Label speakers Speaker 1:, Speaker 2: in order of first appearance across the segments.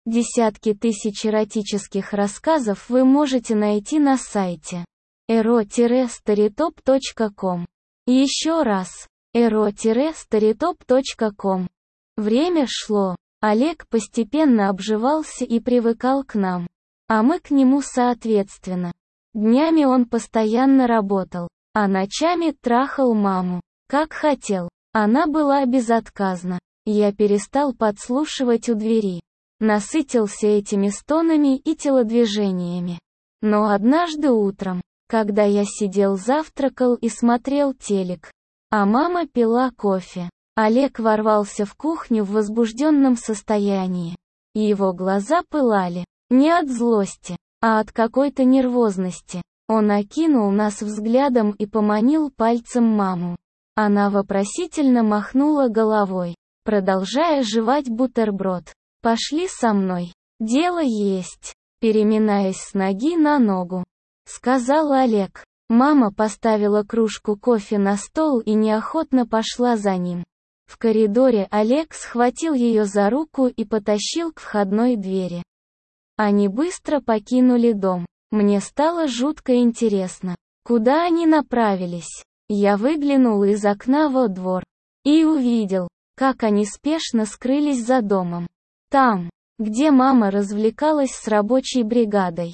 Speaker 1: Десятки тысяч эротических рассказов вы можете найти на сайте ero-storytop.com. Еще раз, ero-storytop.com. Время шло. Олег постепенно обживался и привыкал к нам. А мы к нему соответственно. Днями он постоянно работал, а ночами трахал маму, как хотел. Она была безотказна. Я перестал подслушивать у двери. Насытился этими стонами и телодвижениями. Но однажды утром, когда я сидел завтракал и смотрел телек, а мама пила кофе, Олег ворвался в кухню в возбужденном состоянии. Его глаза пылали, не от злости, а от какой-то нервозности. Он окинул нас взглядом и поманил пальцем маму. Она вопросительно махнула головой, продолжая жевать бутерброд. «Пошли со мной. Дело есть», переминаясь с ноги на ногу, сказал Олег. Мама поставила кружку кофе на стол и неохотно пошла за ним. В коридоре Олег схватил ее за руку и потащил к входной двери. Они быстро покинули дом. Мне стало жутко интересно, куда они направились. Я выглянул из окна во двор и увидел, как они спешно скрылись за домом. Там, где мама развлекалась с рабочей бригадой.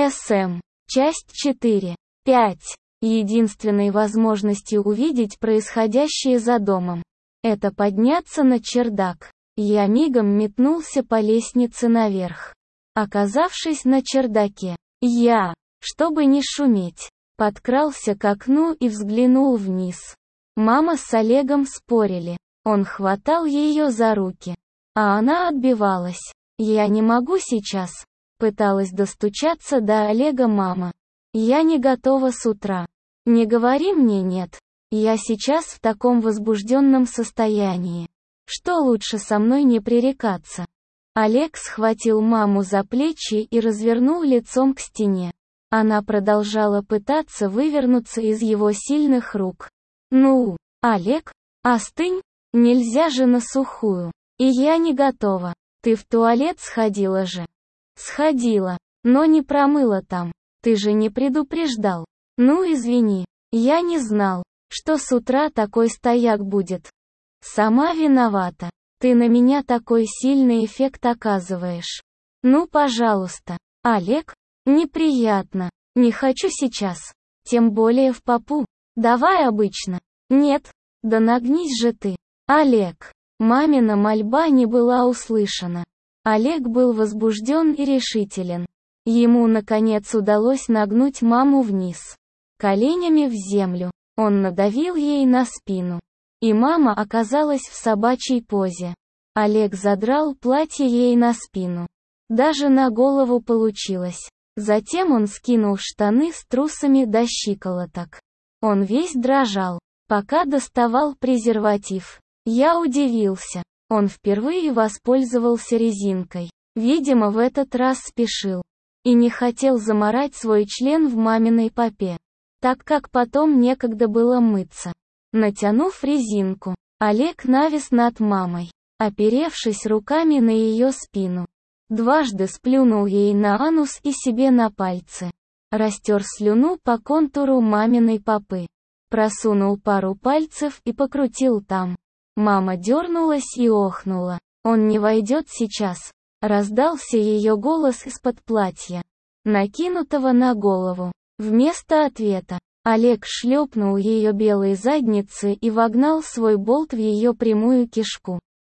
Speaker 1: СМ. Часть 4. 5. Единственной возможностью увидеть происходящее за домом — это подняться на чердак. Я мигом метнулся по лестнице наверх. Оказавшись на чердаке, я, чтобы не шуметь, подкрался к окну и взглянул вниз. Мама с Олегом спорили. Он хватал ее за руки, а она отбивалась. «Я не могу сейчас», — пыталась достучаться до Олега мама. «Я не готова с утра. Не говори мне нет. Я сейчас в таком возбужденном состоянии. Что лучше со мной не пререкаться?» Олег схватил маму за плечи и развернул лицом к стене. Она продолжала пытаться вывернуться из его сильных рук. «Ну, Олег, остынь, нельзя же на сухую. И я не готова. Ты в туалет сходила же?» «Сходила, но не промыла там. Ты же не предупреждал». «Ну извини, я не знал, что с утра такой стояк будет. Сама виновата. Ты на меня такой сильный эффект оказываешь. Ну пожалуйста, Олег, неприятно. Не хочу сейчас. Тем более в попу. Давай обычно». «Нет, да нагнись же ты, Олег». Мамина мольба не была услышана. Олег был возбужден и решителен. Ему наконец удалось нагнуть маму вниз, коленями в землю. Он надавил ей на спину. И мама оказалась в собачьей позе. Олег задрал платье ей на спину. Даже на голову получилось. Затем он скинул штаны с трусами до щиколоток. Он весь дрожал, пока доставал презерватив. Я удивился. Он впервые воспользовался резинкой. Видимо, в этот раз спешил. И не хотел замарать свой член в маминой попе, так как потом некогда было мыться. Натянув резинку, Олег навис над мамой, оперевшись руками на ее спину. Дважды сплюнул ей на анус и себе на пальцы. Растер слюну по контуру маминой попы. Просунул пару пальцев и покрутил там. Мама дернулась и охнула. «Он не войдет сейчас», — раздался ее голос из-под платья, накинутого на голову. Вместо ответа, Олег шлепнул ее белой задницы и вогнал свой болт в ее прямую кишку.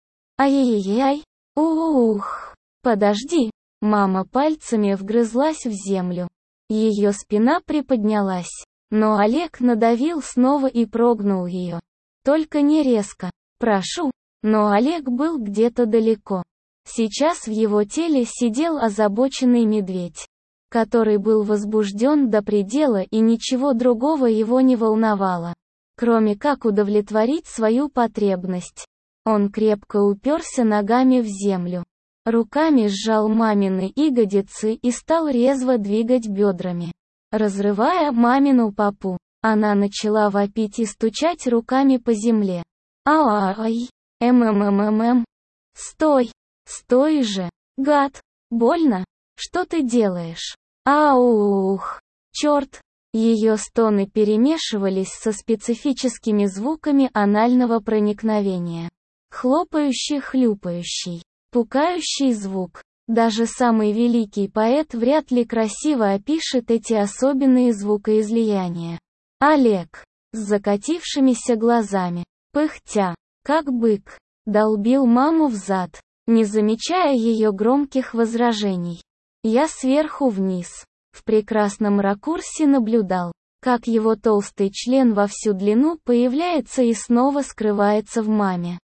Speaker 1: «Ай-яй-яй! Ух! Подожди!» Мама пальцами вгрызлась в землю. Ее спина приподнялась, но Олег надавил снова и прогнул ее. Только не резко. «Прошу». Но Олег был где-то далеко. Сейчас в его теле сидел озабоченный медведь, который был возбужден до предела и ничего другого его не волновало, кроме как удовлетворить свою потребность. Он крепко уперся ногами в землю, руками сжал мамины ягодицы и стал резво двигать бедрами, разрывая мамину попу. Она начала вопить и стучать руками по земле. «Ай! Стой! Стой же! Гад! Больно? Что ты делаешь? Аух! Черт! Ее стоны перемешивались со специфическими звуками анального проникновения. Хлопающий, хлюпающий, пукающий звук. Даже самый великий поэт вряд ли красиво опишет эти особенные звукоизлияния. Олег, с закатившимися глазами, пыхтя, как бык, долбил маму в зад, не замечая ее громких возражений. Я сверху вниз, в прекрасном ракурсе наблюдал, как его толстый член во всю длину появляется и снова скрывается в маме.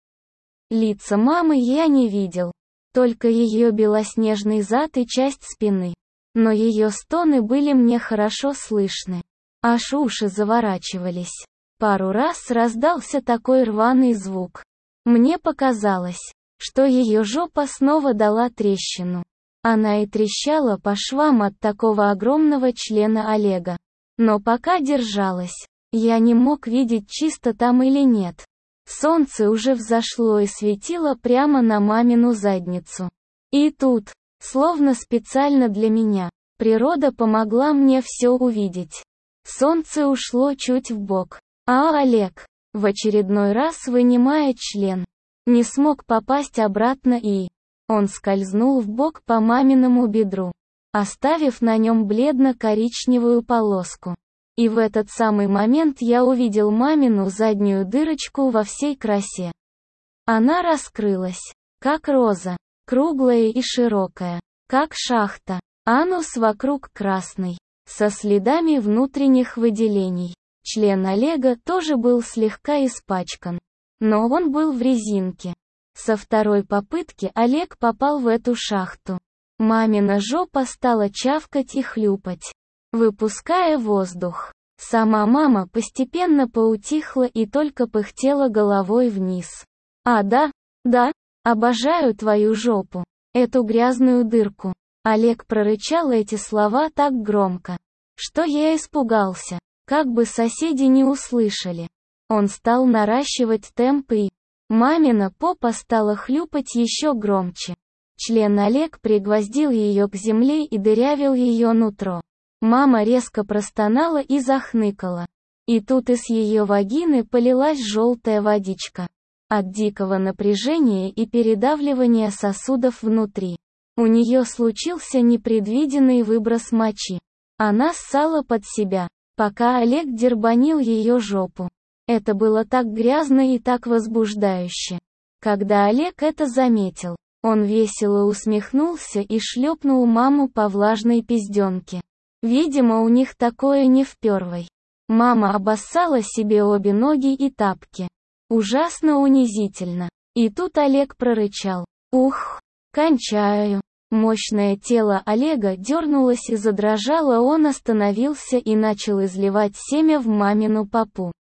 Speaker 1: Лица мамы я не видел, только ее белоснежный зад и часть спины. Но ее стоны были мне хорошо слышны. Аж уши заворачивались. Пару раз раздался такой рваный звук. Мне показалось, что ее жопа снова дала трещину. Она и трещала по швам от такого огромного члена Олега. Но пока держалась, я не мог видеть, чисто там или нет. Солнце уже взошло и светило прямо на мамину задницу. И тут, словно специально для меня, природа помогла мне все увидеть. Солнце ушло чуть вбок, а Олег, в очередной раз вынимая член, не смог попасть обратно и... Он скользнул вбок по маминому бедру, оставив на нем бледно-коричневую полоску. И в этот самый момент я увидел мамину заднюю дырочку во всей красе. Она раскрылась, как роза, круглая и широкая, как шахта, анус вокруг красный, со следами внутренних выделений. Член Олега тоже был слегка испачкан, но он был в резинке. Со второй попытки Олег попал в эту шахту. Мамина жопа стала чавкать и хлюпать, выпуская воздух. Сама мама постепенно поутихла и только пыхтела головой вниз. Да, обожаю твою жопу, эту грязную дырку. Олег прорычал эти слова так громко, что я испугался, как бы соседи не услышали. Он стал наращивать темп и... Мамина попа стала хлюпать еще громче. Член Олег пригвоздил ее к земле и дырявил ее нутро. Мама резко простонала и захныкала. И тут из ее вагины полилась желтая водичка. От дикого напряжения и передавливания сосудов внутри. У нее случился непредвиденный выброс мочи. Она ссала под себя, пока Олег дербанил ее жопу. Это было так грязно и так возбуждающе. Когда Олег это заметил, он весело усмехнулся и шлепнул маму по влажной пизденке. Видимо, у них такое не впервой. Мама обоссала себе обе ноги и тапки. Ужасно унизительно. И тут Олег прорычал: «Ух, кончаю». Мощное тело Олега дернулось и задрожало, он остановился и начал изливать семя в мамину попу.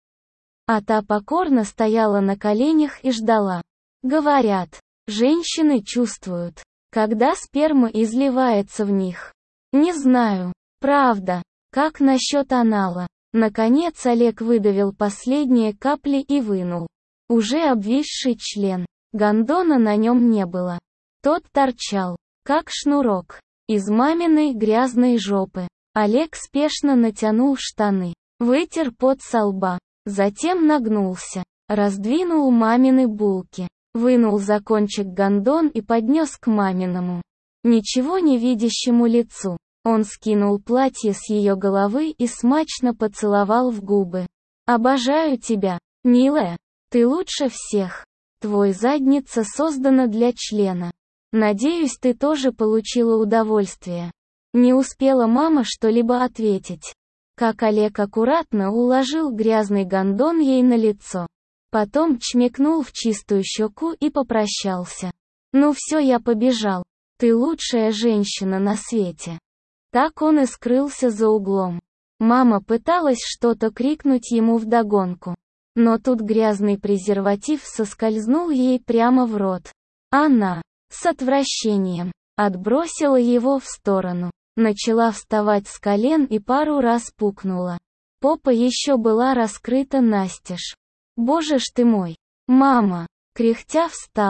Speaker 1: А та покорно стояла на коленях и ждала. Говорят, женщины чувствуют, когда сперма изливается в них. Не знаю, правда, как насчет анала. Наконец Олег выдавил последние капли и вынул. Уже обвисший член. Гондона на нем не было. Тот торчал, как шнурок, из маминой грязной жопы. Олег спешно натянул штаны, вытер пот со лба. Затем нагнулся, раздвинул мамины булки, вынул за кончик гондон и поднес к маминому, ничего не видящему лицу. Он скинул платье с ее головы и смачно поцеловал в губы. «Обожаю тебя, милая, ты лучше всех. Твой задница создана для члена. Надеюсь, ты тоже получила удовольствие». Не успела мама что-либо ответить, как Олег аккуратно уложил грязный гондон ей на лицо. Потом чмекнул в чистую щеку и попрощался. «Ну все, я побежал. Ты лучшая женщина на свете». Так он и скрылся за углом. Мама пыталась что-то крикнуть ему вдогонку. Но тут грязный презерватив соскользнул ей прямо в рот. Она, с отвращением, отбросила его в сторону. Начала вставать с колен и пару раз пукнула. Попа еще была раскрыта настежь. «Боже ж ты мой! Мама!» Кряхтя встала.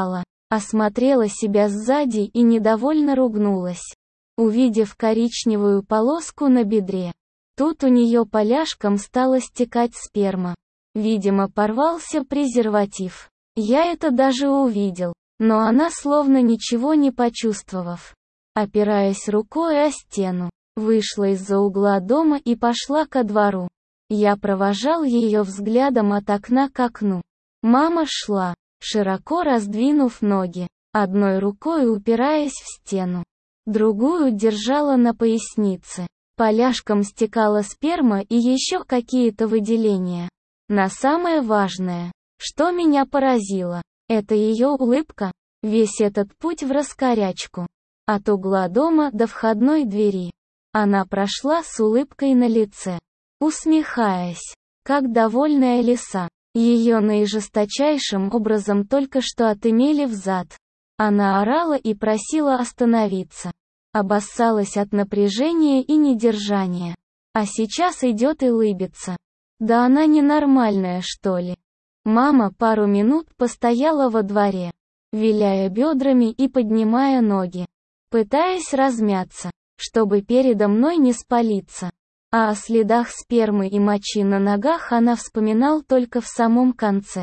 Speaker 1: Осмотрела себя сзади и недовольно ругнулась, увидев коричневую полоску на бедре. Тут у нее поляшком стала стекать сперма. Видимо, порвался презерватив. Я это даже увидел, но она словно ничего не почувствовав, опираясь рукой о стену, вышла из-за угла дома и пошла ко двору. Я провожал ее взглядом от окна к окну. Мама шла, широко раздвинув ноги, одной рукой упираясь в стену, другую держала на пояснице. Поляшком стекала сперма и еще какие-то выделения. Но самое важное, что меня поразило, это ее улыбка. Весь этот путь в раскорячку, от угла дома до входной двери, она прошла с улыбкой на лице, усмехаясь, как довольная лиса. Ее наижесточайшим образом только что отымели взад. Она орала и просила остановиться. Обоссалась от напряжения и недержания. А сейчас идет и лыбится. Да она ненормальная, что ли? Мама пару минут постояла во дворе, виляя бедрами и поднимая ноги, пытаясь размяться, чтобы передо мной не спалиться. А о следах спермы и мочи на ногах она вспоминала только в самом конце.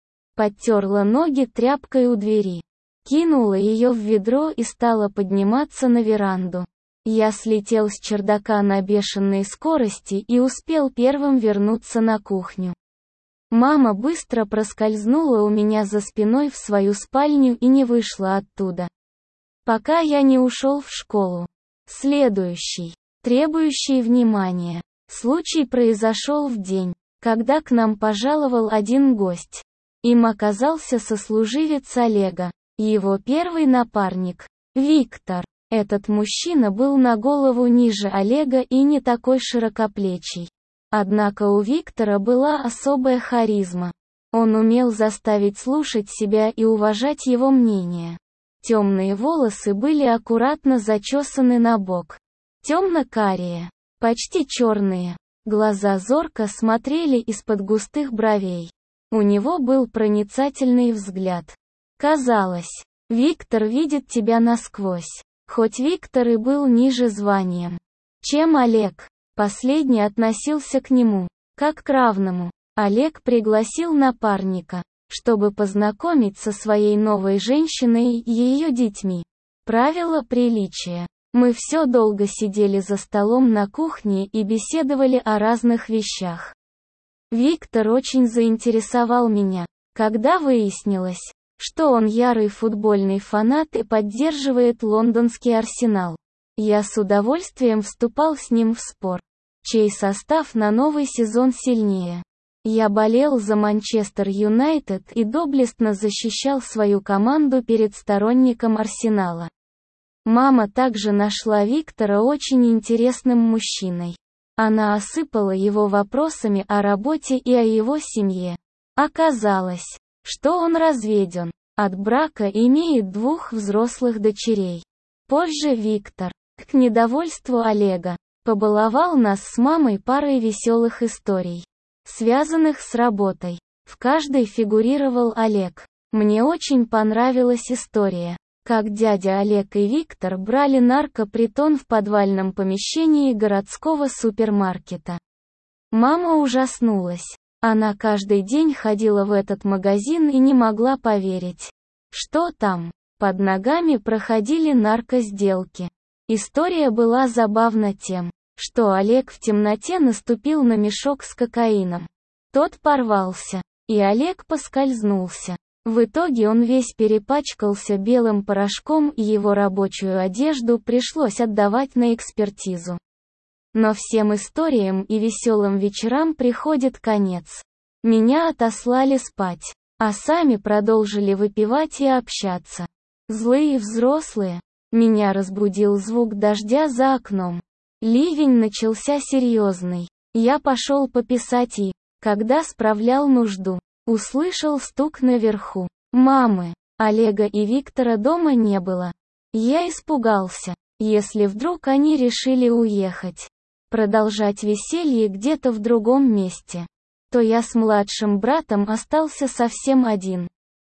Speaker 1: Подтерла ноги тряпкой у двери, кинула ее в ведро и стала подниматься на веранду. Я слетел с чердака на бешеной скорости и успел первым вернуться на кухню. Мама быстро проскользнула у меня за спиной в свою спальню и не вышла оттуда, пока я не ушел в школу. Следующий, требующий внимания, случай произошел в день, когда к нам пожаловал один гость. Им оказался сослуживец Олега, его первый напарник, Виктор. Этот мужчина был на голову ниже Олега и не такой широкоплечий. Однако у Виктора была особая харизма. Он умел заставить слушать себя и уважать его мнение. Темные волосы были аккуратно зачесаны на бок. Темно-карие, почти черные. Глаза зорко смотрели из-под густых бровей. У него был проницательный взгляд. Казалось, Виктор видит тебя насквозь. Хоть Виктор и был ниже званием, чем Олег, последний относился к нему, как к равному. Олег пригласил напарника, чтобы познакомить со своей новой женщиной и ее детьми. Правила приличия. Мы все долго сидели за столом на кухне и беседовали о разных вещах. Виктор очень заинтересовал меня, когда выяснилось, что он ярый футбольный фанат и поддерживает лондонский Арсенал. Я с удовольствием вступал с ним в спор, чей состав на новый сезон сильнее. Я болел за Манчестер Юнайтед и доблестно защищал свою команду перед сторонником Арсенала. Мама также нашла Виктора очень интересным мужчиной. Она осыпала его вопросами о работе и о его семье. Оказалось, что он разведен, от брака и имеет 2 взрослых дочерей. Позже Виктор, к недовольству Олега, побаловал нас с мамой парой веселых историй, связанных с работой. В каждой фигурировал Олег. Мне очень понравилась история, как дядя Олег и Виктор брали наркопритон в подвальном помещении городского супермаркета. Мама ужаснулась. Она каждый день ходила в этот магазин и не могла поверить, что там, под ногами проходили наркосделки. История была забавна тем, что Олег в темноте наступил на мешок с кокаином. Тот порвался, и Олег поскользнулся. В итоге он весь перепачкался белым порошком и его рабочую одежду пришлось отдавать на экспертизу. Но всем историям и веселым вечерам приходит конец. Меня отослали спать, а сами продолжили выпивать и общаться. Злые взрослые. Меня разбудил звук дождя за окном. Ливень начался серьезный. Я пошел пописать и, когда справлял нужду, услышал стук наверху. Мамы, Олега и Виктора дома не было. Я испугался, если вдруг они решили уехать, продолжать веселье где-то в другом месте, то я с младшим братом остался совсем один.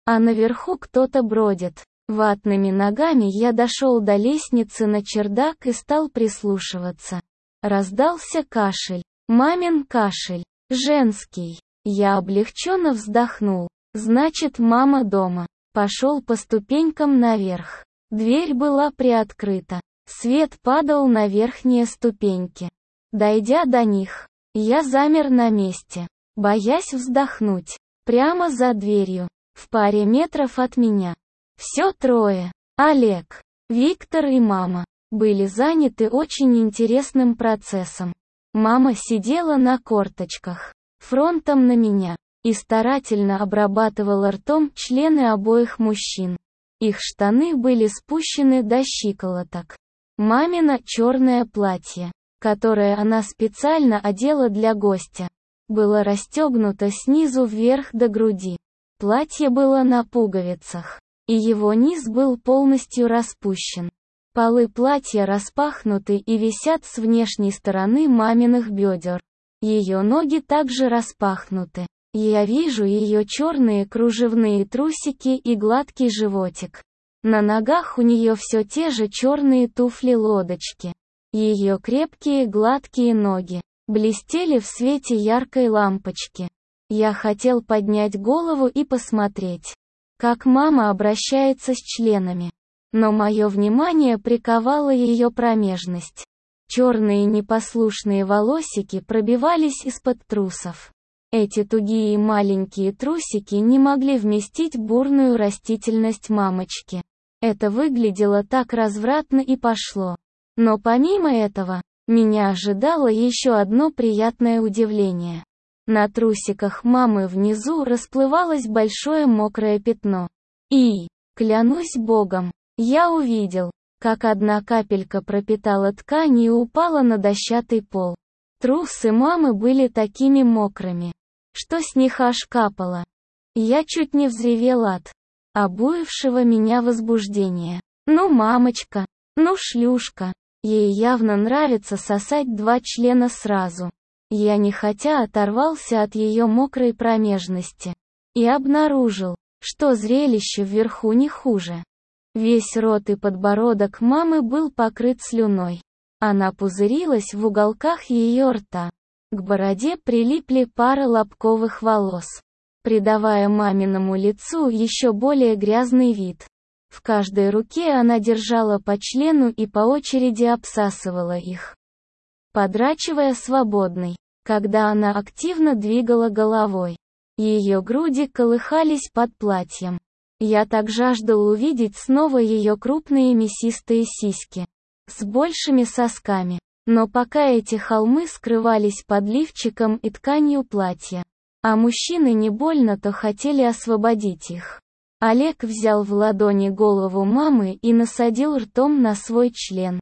Speaker 1: а наверху кто-то бродит. Ватными ногами я дошел до лестницы на чердак и стал прислушиваться. Раздался кашель. Мамин кашель. Женский. Я облегченно вздохнул. Значит, мама дома. Пошел по ступенькам наверх. Дверь была приоткрыта. Свет падал на верхние ступеньки. Дойдя до них, я замер на месте, боясь вздохнуть. Прямо за дверью, в паре метров от меня. Все трое, Олег, Виктор и мама, были заняты очень интересным процессом. Мама сидела на корточках, фронтом на меня, и старательно обрабатывала ртом члены обоих мужчин. Их штаны были спущены до щиколоток. Мамино черное платье, которое она специально одела для гостя, было расстегнуто снизу вверх до груди. Платье было на пуговицах, и его низ был полностью распущен. Полы платья распахнуты и висят с внешней стороны маминых бедер. Ее ноги также распахнуты. Я вижу ее черные кружевные трусики и гладкий животик. На ногах у нее все те же черные туфли-лодочки. Ее крепкие гладкие ноги блестели в свете яркой лампочки. Я хотел поднять голову и посмотреть, как мама обращается с членами. Но мое внимание приковала ее промежность. Черные непослушные волосики пробивались из-под трусов. Эти тугие маленькие трусики не могли вместить бурную растительность мамочки. Это выглядело так развратно и пошло. Но помимо этого, меня ожидало еще одно приятное удивление. На трусиках мамы внизу расплывалось большое мокрое пятно. И, клянусь Богом, я увидел, как одна капелька пропитала ткань и упала на дощатый пол. Трусы мамы были такими мокрыми, что с них аж капало. Я чуть не взревел от обуявшего меня возбуждения. Ну мамочка, ну шлюшка. Ей явно нравится сосать два члена сразу. Я нехотя оторвался от ее мокрой промежности. И обнаружил, что зрелище вверху не хуже. Весь рот и подбородок мамы был покрыт слюной. Она пузырилась в уголках ее рта. К бороде прилипли пара лобковых волос, придавая маминому лицу еще более грязный вид. В каждой руке она держала по члену и по очереди обсасывала их, подрачивая свободной, когда она активно двигала головой. Ее груди колыхались под платьем. Я так жаждал увидеть снова ее крупные мясистые сиськи с большими сосками. Но пока эти холмы скрывались под лифчиком и тканью платья, а мужчины не больно-то хотели освободить их. Олег взял в ладони голову мамы и насадил ртом на свой член.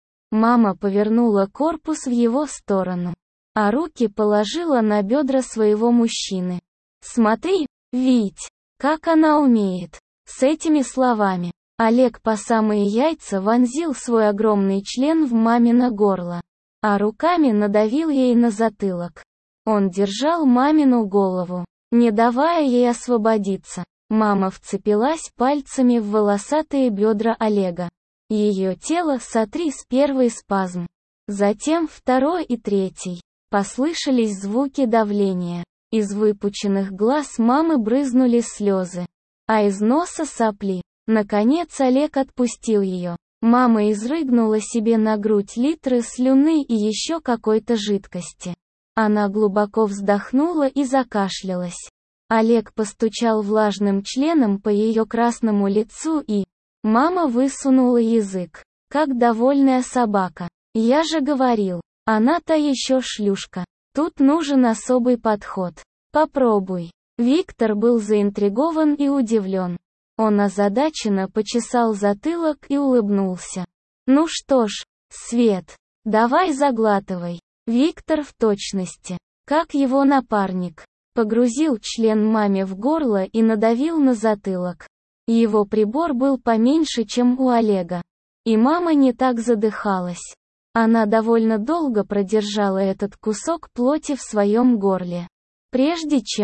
Speaker 1: Мама повернула корпус в его сторону, а руки положила на бедра своего мужчины. «Смотри, Вить, как она умеет!» С этими словами Олег по самые яйца вонзил свой огромный член в мамино горло, а руками надавил ей на затылок. Он держал мамину голову, не давая ей освободиться. Мама вцепилась пальцами в волосатые бедра Олега. Ее тело сотряс первый спазм. Затем второй и третий. Послышались звуки давления. Из выпученных глаз мамы брызнули слезы, а из носа сопли. Наконец Олег отпустил ее. Мама изрыгнула себе на грудь литры слюны и еще какой-то жидкости. Она глубоко вздохнула и закашлялась. Олег постучал влажным членом по ее красному лицу и... Мама высунула язык, как довольная собака. Я же говорил, она-то еще шлюшка. Тут нужен особый подход. Попробуй. Виктор был заинтригован и удивлен. Он озадаченно почесал затылок и улыбнулся. Ну что ж, Свет, давай заглатывай. Виктор в точности, как его напарник, погрузил член маме в горло и надавил на затылок. Его прибор был поменьше, чем у Олега. И мама не так задыхалась. Она довольно долго продержала этот кусок плоти в своем горле, прежде чем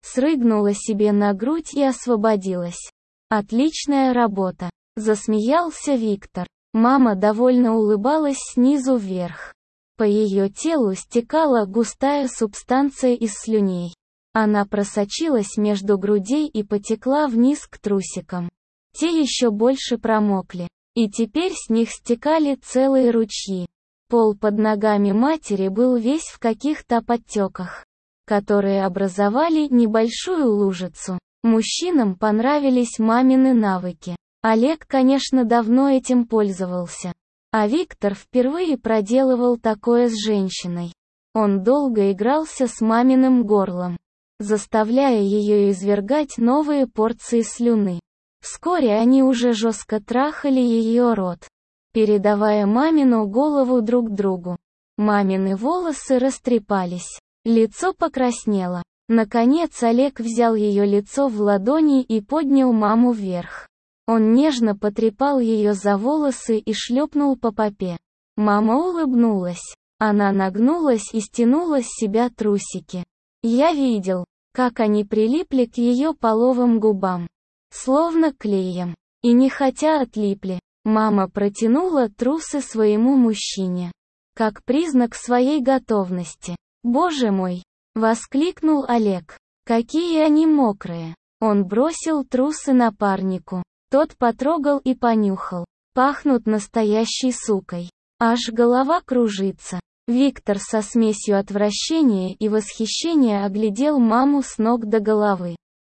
Speaker 1: Срыгнула себе на грудь и освободилась. «Отличная работа!» — засмеялся Виктор. Мама довольно улыбалась снизу вверх. По ее телу стекала густая субстанция из слюней. Она просочилась между грудей и потекла вниз к трусикам. Те еще больше промокли, и теперь с них стекали целые ручьи. Пол под ногами матери был весь в каких-то подтеках, которые образовали небольшую лужицу. Мужчинам понравились мамины навыки. Олег, конечно, давно этим пользовался. А Виктор впервые проделывал такое с женщиной. Он долго игрался с маминым горлом, заставляя ее извергать новые порции слюны. Вскоре они уже жестко трахали ее рот, передавая мамину голову друг другу. Мамины волосы растрепались, лицо покраснело. Наконец Олег взял ее лицо в ладони и поднял маму вверх. Он нежно потрепал ее за волосы и шлепнул по попе. Мама улыбнулась. Она нагнулась и стянула с себя трусики. Я видел, как они прилипли к ее половым губам, словно клеем. И нехотя отлипли. Мама протянула трусы своему мужчине, как признак своей готовности. «Боже мой!» — воскликнул Олег. «Какие они мокрые!» Он бросил трусы напарнику. Тот потрогал и понюхал. Пахнут настоящей сукой. Аж голова кружится. Виктор со смесью отвращения и восхищения оглядел маму с ног до головы.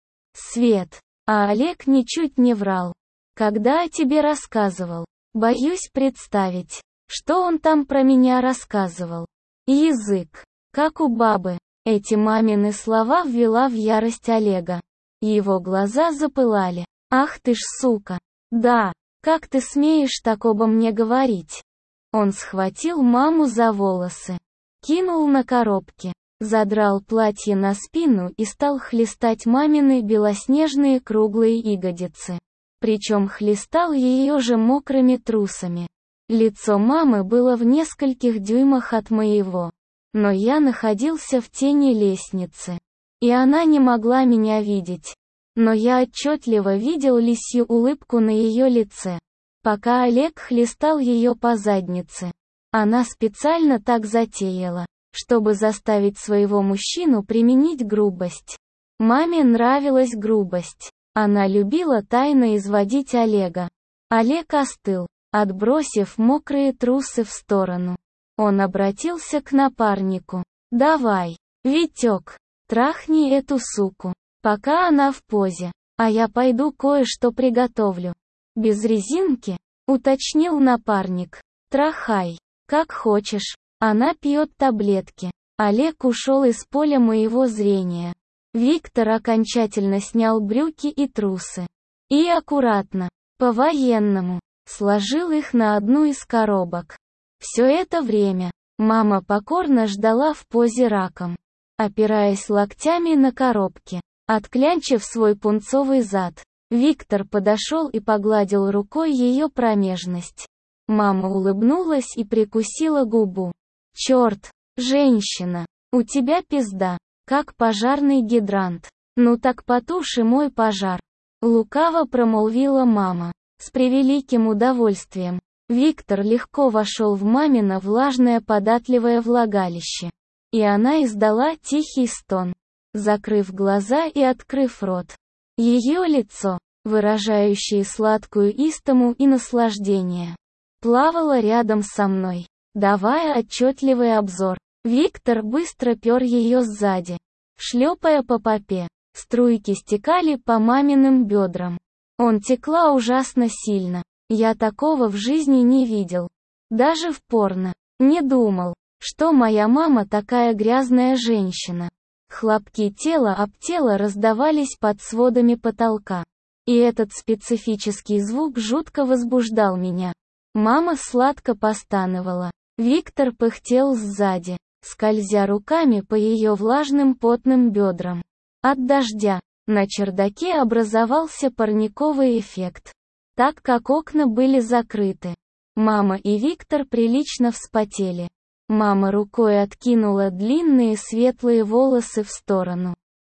Speaker 1: Свет. А Олег ничуть не врал. Когда о тебе рассказывал? Боюсь представить, что он там про меня рассказывал. Язык. Как у бабы. Эти мамины слова ввела в ярость Олега. Его глаза запылали. «Ах ты ж сука! Да, как ты смеешь так обо мне говорить?» Он схватил маму за волосы, кинул на коробки, задрал платье на спину и стал хлестать мамины белоснежные круглые ягодицы. Причем хлестал ее же мокрыми трусами. Лицо мамы было в нескольких дюймах от моего. Но я находился в тени лестницы. И она не могла меня видеть. Но я отчетливо видел лисью улыбку на ее лице, пока Олег хлестал ее по заднице. Она специально так затеяла, чтобы заставить своего мужчину применить грубость. Маме нравилась грубость. Она любила тайно изводить Олега. Олег остыл, отбросив мокрые трусы в сторону. Он обратился к напарнику. «Давай, Витек, трахни эту суку, пока она в позе, а я пойду кое-что приготовлю». «Без резинки?» — уточнил напарник. «Трахай, как хочешь, она пьет таблетки». Олег ушел из поля моего зрения. Виктор окончательно снял брюки и трусы. И аккуратно, по-военному, сложил их на одну из коробок. Все это время мама покорно ждала в позе раком, опираясь локтями на коробки. Отклянчив свой пунцовый зад, Виктор подошел и погладил рукой ее промежность. Мама улыбнулась и прикусила губу. «Черт, женщина, у тебя пизда, как пожарный гидрант. Ну так потуши мой пожар». Лукаво промолвила мама. С превеликим удовольствием. Виктор легко вошел в мамино влажное податливое влагалище. И она издала тихий стон, закрыв глаза и открыв рот. Ее лицо, выражающее сладкую истому и наслаждение, плавало рядом со мной, давая отчетливый обзор. Виктор быстро пер ее сзади, шлепая по попе. Струйки стекали по маминым бедрам. Он текла ужасно сильно. Я такого в жизни не видел. Даже в порно. Не думал, что моя мама такая грязная женщина. Хлопки тела об тело раздавались под сводами потолка. И этот специфический звук жутко возбуждал меня. Мама сладко постановала. Виктор пыхтел сзади, скользя руками по ее влажным потным бедрам. От дождя на чердаке образовался парниковый эффект, так как окна были закрыты. Мама и Виктор прилично вспотели. Мама рукой откинула длинные светлые волосы в сторону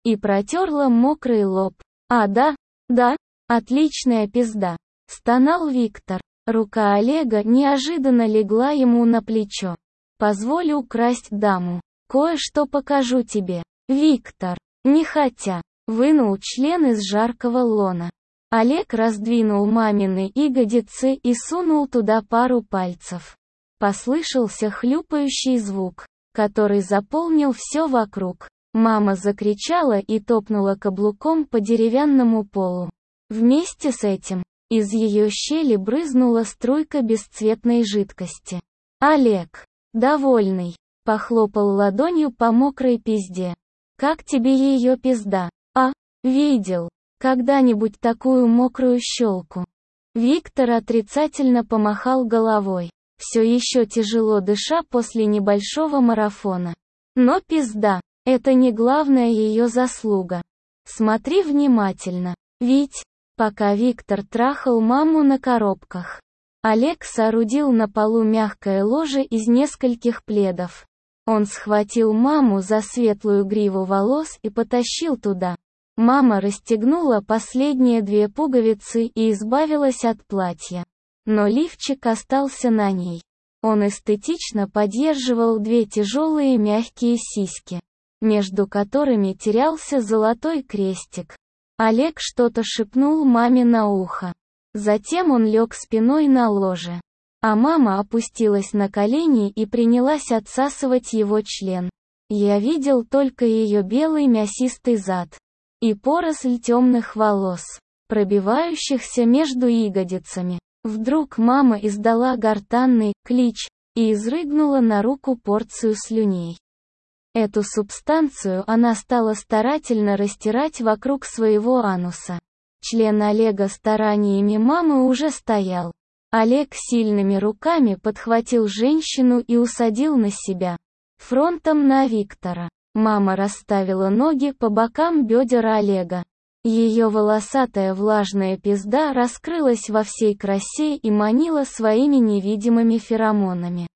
Speaker 1: и протерла мокрый лоб. «А да, отличная пизда», — стонал Виктор. Рука Олега неожиданно легла ему на плечо. «Позволь украсть даму. Кое-что покажу тебе». Виктор, нехотя, вынул член из жаркого лона. Олег раздвинул мамины ягодицы и сунул туда пару пальцев. Послышался хлюпающий звук, который заполнил все вокруг. Мама закричала и топнула каблуком по деревянному полу. Вместе с этим, из ее щели брызнула струйка бесцветной жидкости. Олег, довольный, похлопал ладонью по мокрой пизде. «Как тебе ее пизда? А, видел когда-нибудь такую мокрую щелку?» Виктор отрицательно помахал головой, все еще тяжело дыша после небольшого марафона. «Но пизда, это не главная ее заслуга. Смотри внимательно, ведь...» Пока Виктор трахал маму на коробках, Олег соорудил на полу мягкое ложе из нескольких пледов. Он схватил маму за светлую гриву волос и потащил туда. Мама расстегнула последние 2 пуговицы и избавилась от платья. Но лифчик остался на ней. Он эстетично поддерживал 2 тяжелые мягкие сиськи, между которыми терялся золотой крестик. Олег что-то шепнул маме на ухо. Затем он лег спиной на ложе. А мама опустилась на колени и принялась отсасывать его член. Я видел только ее белый мясистый зад и поросль темных волос, пробивающихся между ягодицами. Вдруг мама издала гортанный клич и изрыгнула на руку порцию слюней. Эту субстанцию она стала старательно растирать вокруг своего ануса. Член Олега стараниями мамы уже стоял. Олег сильными руками подхватил женщину и усадил на себя, фронтом на Виктора. Мама расставила ноги по бокам бедер Олега. Ее волосатая влажная пизда раскрылась во всей красе и манила своими невидимыми феромонами.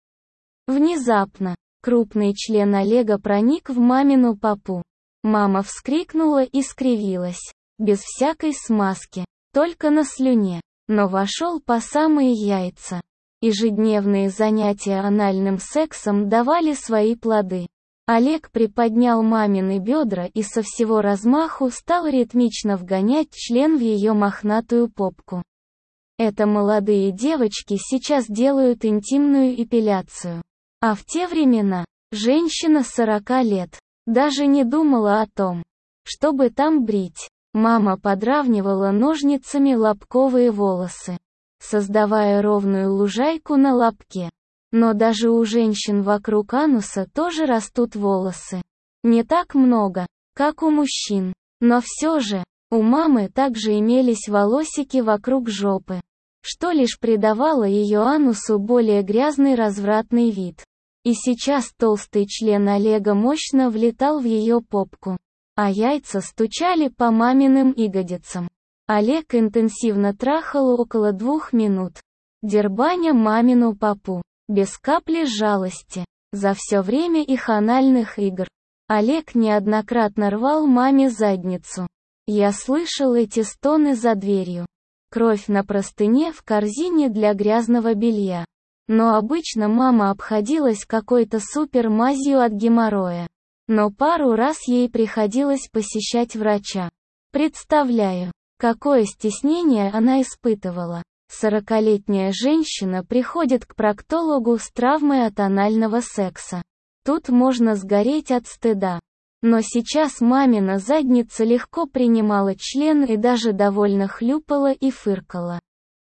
Speaker 1: Внезапно, крупный член Олега проник в мамину попу. Мама вскрикнула и скривилась, без всякой смазки, только на слюне, но вошел по самые яйца. Ежедневные занятия анальным сексом давали свои плоды. Олег приподнял мамины бедра и со всего размаху стал ритмично вгонять член в ее мохнатую попку. Это молодые девочки сейчас делают интимную эпиляцию. А в те времена, женщина 40 лет, даже не думала о том, чтобы там брить. Мама подравнивала ножницами лобковые волосы, создавая ровную лужайку на лобке. Но даже у женщин вокруг ануса тоже растут волосы. Не так много, как у мужчин, но все же, у мамы также имелись волосики вокруг жопы, что лишь придавало ее анусу более грязный развратный вид. И сейчас толстый член Олега мощно влетал в ее попку, а яйца стучали по маминым ягодицам. Олег интенсивно трахал около 2 минут, дербаня мамину попу, без капли жалости. За все время их анальных игр Олег неоднократно рвал маме задницу. Я слышал эти стоны за дверью. Кровь на простыне в корзине для грязного белья. Но обычно мама обходилась какой-то супермазью от геморроя. Но пару раз ей приходилось посещать врача. Представляю, какое стеснение она испытывала. 40-летняя женщина приходит к проктологу с травмой от анального секса. Тут можно сгореть от стыда. Но сейчас мамина задница легко принимала член и даже довольно хлюпала и фыркала,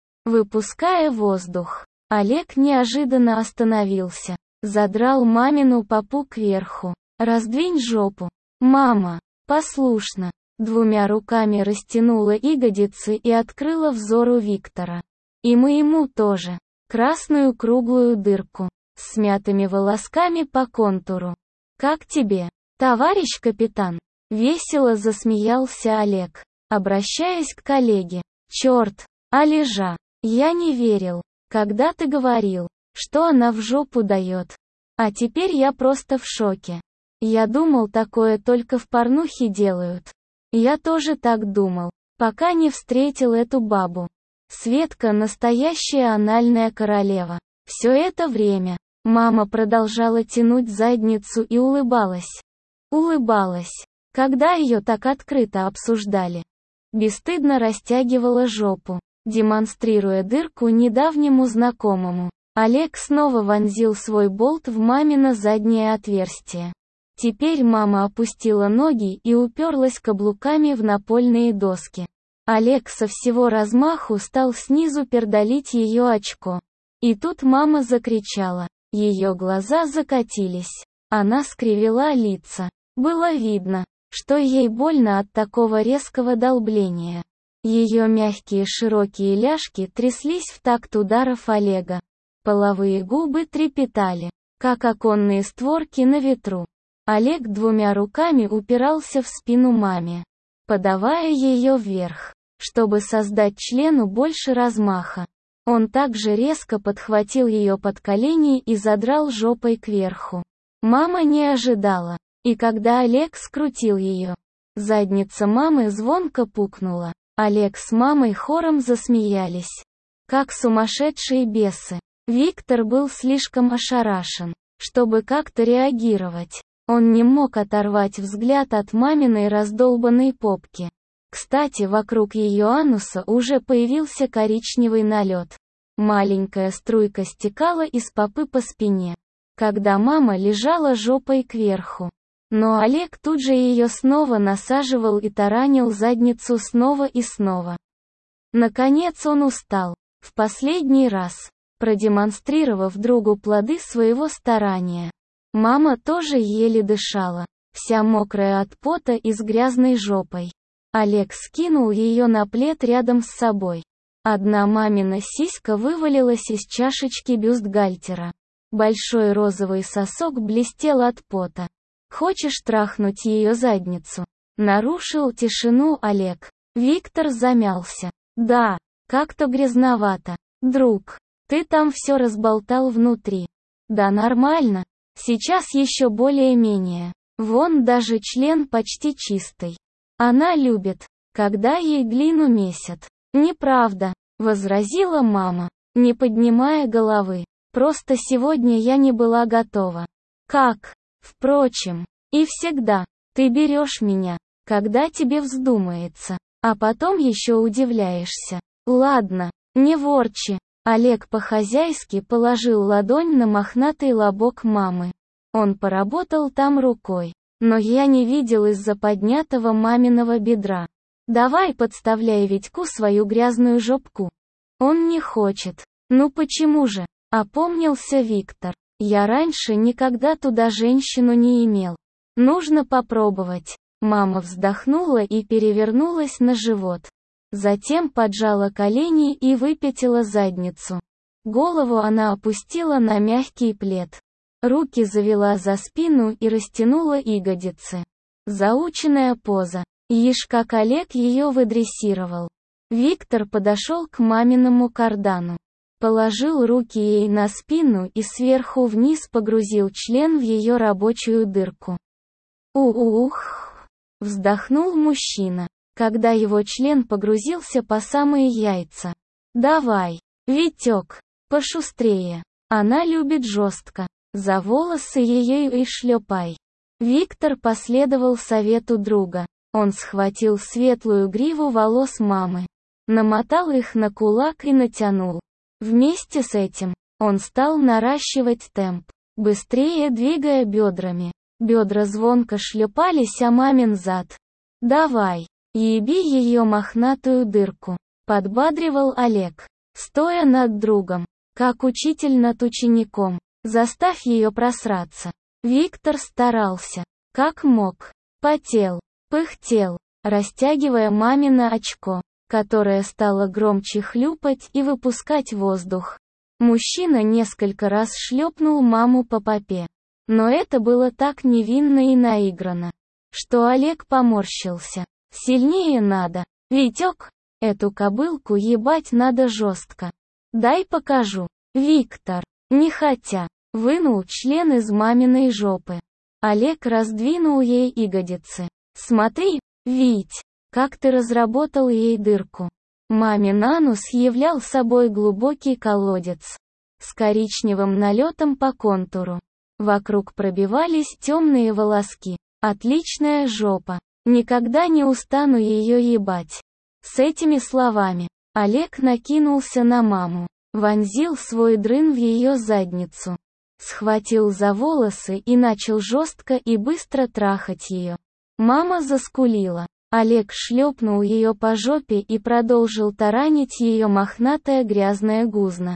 Speaker 1: выпуская воздух. Олег неожиданно остановился, задрал мамину попу кверху. «Раздвинь жопу, мама!» Послушно, 2 руками растянула ягодицы и открыла взору Виктора. И моему тоже. Красную круглую дырку, с смятыми волосками по контуру. «Как тебе, товарищ капитан?» Весело засмеялся Олег, обращаясь к коллеге. «Черт, Олежа, я не верил, когда ты говорил, что она в жопу дает. А теперь я просто в шоке. Я думал, такое только в порнухе делают. Я тоже так думал, пока не встретил эту бабу. Светка настоящая анальная королева. Все это время мама продолжала тянуть задницу и улыбалась. Улыбалась, когда ее так открыто обсуждали. Бесстыдно растягивала жопу, демонстрируя дырку недавнему знакомому. Олег снова вонзил свой болт в мамино заднее отверстие. Теперь мама опустила ноги и уперлась каблуками в напольные доски. Олег со всего размаху стал снизу пердолить ее очко. И тут мама закричала. Ее глаза закатились. Она скривила лица. Было видно, что ей больно от такого резкого долбления. Ее мягкие широкие ляжки тряслись в такт ударов Олега. Половые губы трепетали, как оконные створки на ветру. Олег двумя руками упирался в спину маме, подавая ее вверх, чтобы создать члену больше размаха. Он также резко подхватил ее под колени и задрал жопой кверху. Мама не ожидала, и когда Олег скрутил ее, задница мамы звонко пукнула. Олег с мамой хором засмеялись, как сумасшедшие бесы. Виктор был слишком ошарашен, чтобы как-то реагировать. Он не мог оторвать взгляд от маминой раздолбанной попки. Кстати, вокруг ее ануса уже появился коричневый налет. Маленькая струйка стекала из попы по спине, когда мама лежала жопой кверху. Но Олег тут же ее снова насаживал и таранил задницу снова и снова. Наконец он устал, в последний раз, продемонстрировав другу плоды своего старания. Мама тоже еле дышала, вся мокрая от пота и с грязной жопой. Олег скинул ее на плед рядом с собой. Одна мамина сиська вывалилась из чашечки бюстгальтера. Большой розовый сосок блестел от пота. «Хочешь трахнуть ее задницу?» Нарушил тишину Олег. Виктор замялся. «Да, как-то грязновато. Друг, ты там все разболтал внутри». «Да нормально. Сейчас еще более-менее. Вон даже член почти чистый. Она любит, когда ей глину месят». «Неправда», — возразила мама, не поднимая головы. «Просто сегодня я не была готова». «Как? Впрочем, и всегда. Ты берешь меня, когда тебе вздумается, а потом еще удивляешься». «Ладно, не ворчи». Олег по-хозяйски положил ладонь на мохнатый лобок мамы. Он поработал там рукой, но я не видел из-за поднятого маминого бедра. «Давай подставляй Витьку свою грязную жопку». «Он не хочет». «Ну почему же?» — опомнился Виктор. «Я раньше никогда туда женщину не имел. Нужно попробовать». Мама вздохнула и перевернулась на живот. Затем поджала колени и выпятила задницу. Голову она опустила на мягкий плед. Руки завела за спину и растянула ягодицы. Заученная поза. Ишь, как Олег ее выдрессировал. Виктор подошел к маминому кардану. Положил руки ей на спину и сверху вниз погрузил член в ее рабочую дырку. «Ух!» — вздохнул мужчина, когда его член погрузился по самые яйца. «Давай, Витек, пошустрее. Она любит жестко. За волосы ее и шлепай». Виктор последовал совету друга. Он схватил светлую гриву волос мамы, намотал их на кулак и натянул. Вместе с этим, он стал наращивать темп, быстрее двигая бедрами. Бедра звонко шлепались о мамин зад. «Давай, еби ее мохнатую дырку», — подбадривал Олег, стоя над другом, как учитель над учеником. «Заставь ее просраться». Виктор старался, как мог, потел, пыхтел, растягивая мамино очко, которое стало громче хлюпать и выпускать воздух. Мужчина несколько раз шлепнул маму по попе. Но это было так невинно и наигранно, что Олег поморщился. «Сильнее надо. Витек, эту кобылку ебать надо жестко. Дай покажу». Виктор, нехотя, вынул член из маминой жопы. Олег раздвинул ей ягодицы. «Смотри, Вить, как ты разработал ей дырку». Мамин анус являл собой глубокий колодец с коричневым налетом по контуру. Вокруг пробивались темные волоски. Отличная жопа. Никогда не устану ее ебать. С этими словами Олег накинулся на маму, вонзил свой дрын в ее задницу, схватил за волосы и начал жестко и быстро трахать ее. Мама заскулила. Олег шлепнул ее по жопе и продолжил таранить ее мохнатое грязное гузно.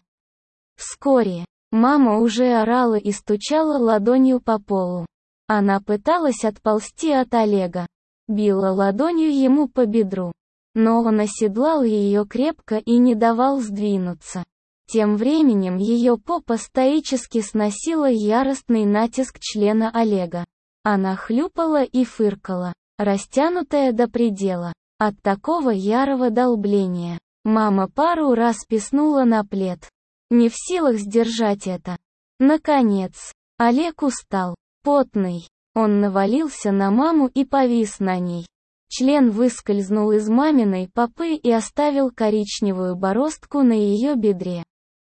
Speaker 1: Вскоре мама уже орала и стучала ладонью по полу. Она пыталась отползти от Олега, била ладонью ему по бедру, но он оседлал ее крепко и не давал сдвинуться. Тем временем ее попа стоически сносила яростный натиск члена Олега. Она хлюпала и фыркала, растянутая до предела. От такого ярого долбления мама пару раз писнула на плед. Не в силах сдержать это. Наконец, Олег устал, потный. Он навалился на маму и повис на ней. Член выскользнул из маминой попы и оставил коричневую бороздку на ее бедре.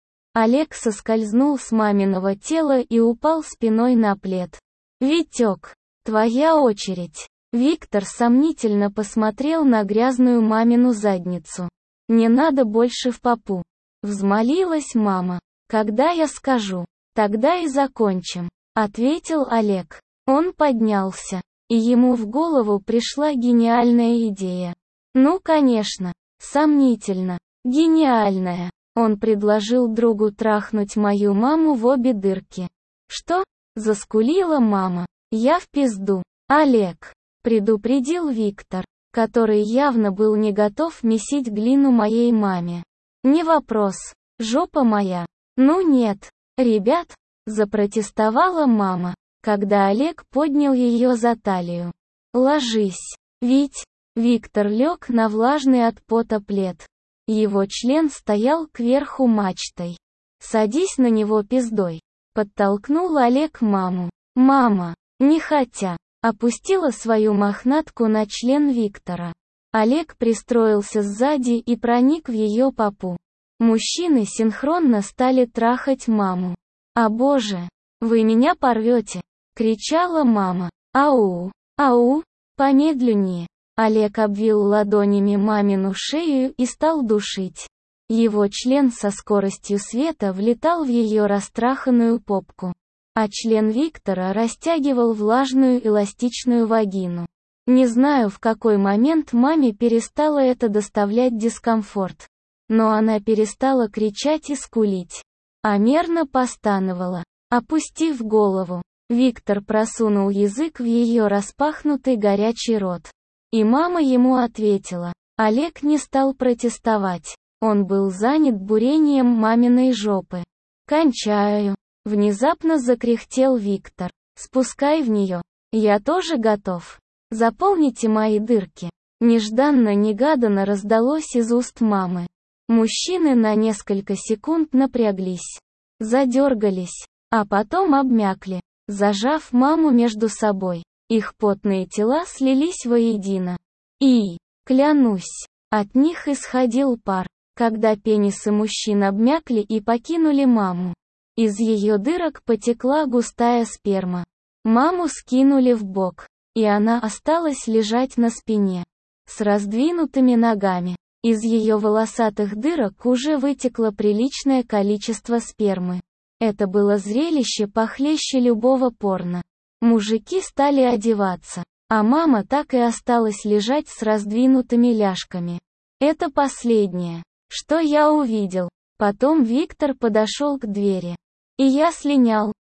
Speaker 1: Олег соскользнул с маминого тела и упал спиной на плед. «Витек, твоя очередь». Виктор сомнительно посмотрел на грязную мамину задницу. «Не надо больше в попу». Взмолилась мама. «Когда я скажу, тогда и закончим», — ответил Олег. Он поднялся, и ему в голову пришла гениальная идея. Ну, конечно, сомнительно, гениальная. Он предложил другу трахнуть мою маму в обе дырки. «Что?» — заскулила мама. «Я в пизду». «Олег», — предупредил Виктор, который явно был не готов месить глину моей маме. «Не вопрос, жопа моя». «Ну нет, ребят», — запротестовала мама, когда Олег поднял ее за талию. «Ложись, Вить». Виктор лег на влажный от пота плед. Его член стоял кверху мачтой. «Садись на него пиздой», — подтолкнул Олег маму. Мама, нехотя, опустила свою мохнатку на член Виктора. Олег пристроился сзади и проник в ее попу. Мужчины синхронно стали трахать маму. «А боже, вы меня порвете!» — кричала мама. «Ау, ау, помедленнее!» Олег обвил ладонями мамину шею и стал душить. Его член со скоростью света влетал в ее растраханную попку, а член Виктора растягивал влажную эластичную вагину. Не знаю, в какой момент маме перестало это доставлять дискомфорт, но она перестала кричать и скулить, а мерно постановала. Опустив голову, Виктор просунул язык в ее распахнутый горячий рот. И мама ему ответила. Олег не стал протестовать. Он был занят бурением маминой жопы. «Кончаю», — внезапно закряхтел Виктор. «Спускай в нее. Я тоже готов. Заполните мои дырки». Нежданно-негаданно раздалось из уст мамы. Мужчины на несколько секунд напряглись, задергались, а потом обмякли, зажав маму между собой. Их потные тела слились воедино. И, клянусь, от них исходил пар, когда пенисы мужчин обмякли и покинули маму. Из ее дырок потекла густая сперма. Маму скинули в бок, и она осталась лежать на спине, с раздвинутыми ногами. Из ее волосатых дырок уже вытекло приличное количество спермы. Это было зрелище похлеще любого порно. Мужики стали одеваться, а мама так и осталась лежать с раздвинутыми ляжками. Это последнее, что я увидел. Потом Виктор подошел к двери. И я слинял.